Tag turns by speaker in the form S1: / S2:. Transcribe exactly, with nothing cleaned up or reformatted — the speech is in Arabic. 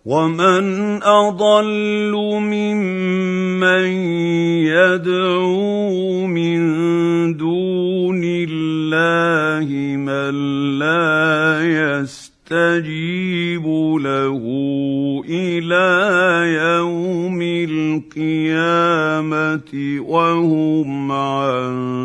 S1: ومن أضل ممن يدعو من دون الله من لا يستجيب له إلى يوم القيامة وهم عن